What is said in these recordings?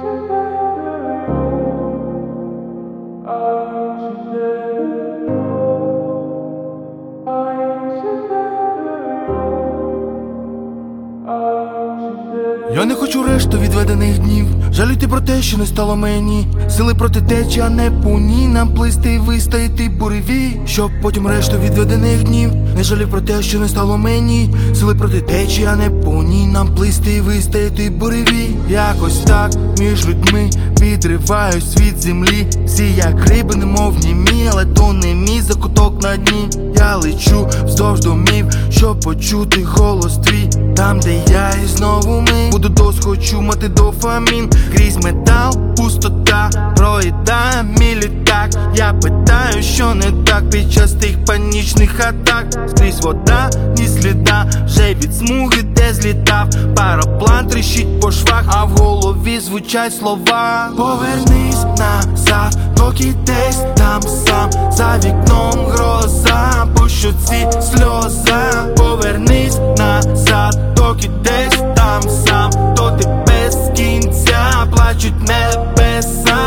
Я не хочу решту відведених днів, жаліти про те, що не стало мені. Сили проти течі, а не пуні. Нам плисти і вистояти буреві, щоб потім решту відведених днів не жалів про те, що не стало мені. Сили проти течі, а не пуні. Нам плисти і вистояти буреві. Якось так між людьми відриваюсь від землі. Всі як риби, немов німі, але то не мій закуток на дні. Я лечу вздовж домів, щоб почути голос твій. Там, де я і знову ми. Буду досхочу мати дофамін. Крізь метал, пустота проїдає мій літак. Я питаю, що не так під час тих панічних атак. Скрізь вода, ні сліда, вже від смуги де злітав. Параплан тріщить по швах, а в голові звучать слова. Повернись назад, доки десь там сам. За вікном гроза, по щоці сльоза. Повернись назад, доки десь там сам. То ти без кінця, плачуть небеса.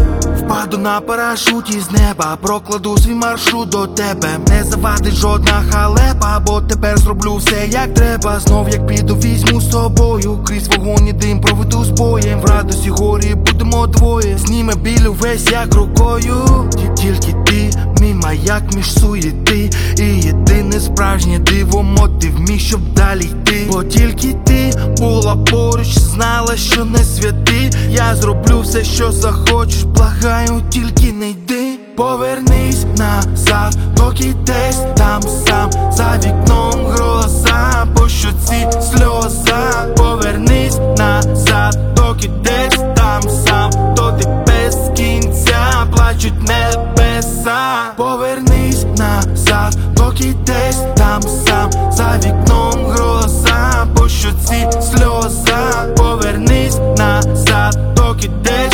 Впаду на парашуті з неба, прокладу свій маршрут до тебе. Не завадить жодна халепа, бо тепер зроблю все як треба. Знов як піду, візьму з собою. Крізь вогонь і дим проведу з боєм. В радості горі будемо двоє. Зніме біль увесь як рукою. Тільки ти, мій маяк між суєти. І єдине справжнє диво, мотив мій, щоб далі йти. Бо тільки ти була поруч, знала, що не святий. Я зроблю все, що захочеш, благаю, тільки не йди. Повернись назад, доки десь там сам. За вікном гроза, по щоці сльоза. Повернись назад, доки десь там сам. То ти без кінця, плачуть небеса. Повернись назад, доки десь там сам. За вікном гроза, по щоці сльоза. Повернись назад, доки десь